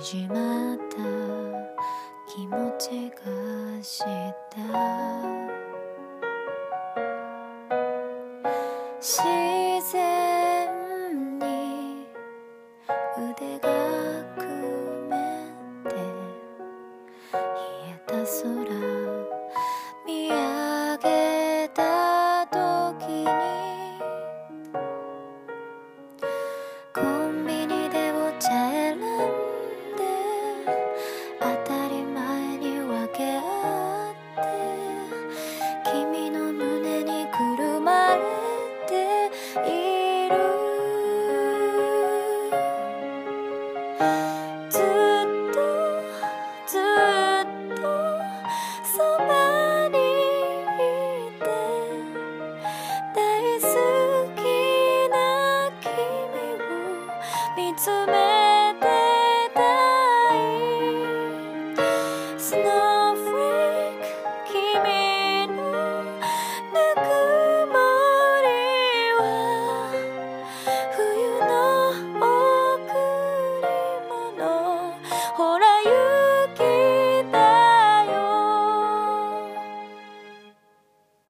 始まった気持ちがした自然に腕が組めて冷えた空見上げた時にコンビニでお茶選んで当たり前に分け合って君の胸にくるまれているずっとずっとそばにいて大好きな君を見つめ